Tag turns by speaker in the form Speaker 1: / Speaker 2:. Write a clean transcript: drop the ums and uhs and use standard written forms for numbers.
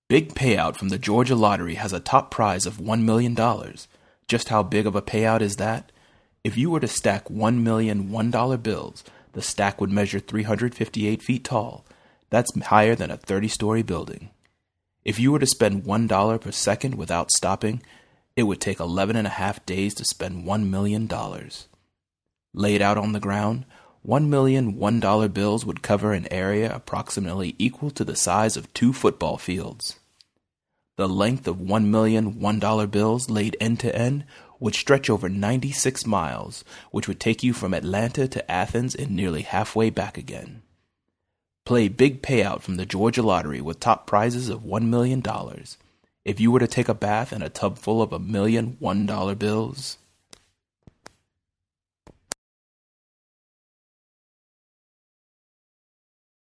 Speaker 1: Big payout from the Georgia Lottery has a top prize of $1 million. Just how big of a payout is that? If you were to stack 1 million $1 bills, the stack would measure 358 feet tall. That's higher than a 30-story building. If you were to spend $1 per second without stopping, it would take 11 and a half days to spend $1 million. Laid out on the ground, 1 million $1 bills would cover an area approximately equal to the size of 2 football fields. The length of 1 million $1 bills laid end to end would stretch over 96 miles, which would take you from Atlanta to Athens and nearly halfway back again. Play Big Payout from the Georgia Lottery with top prizes of $1 million. If you were to take a bath in a tub full of $1 million $1 bills,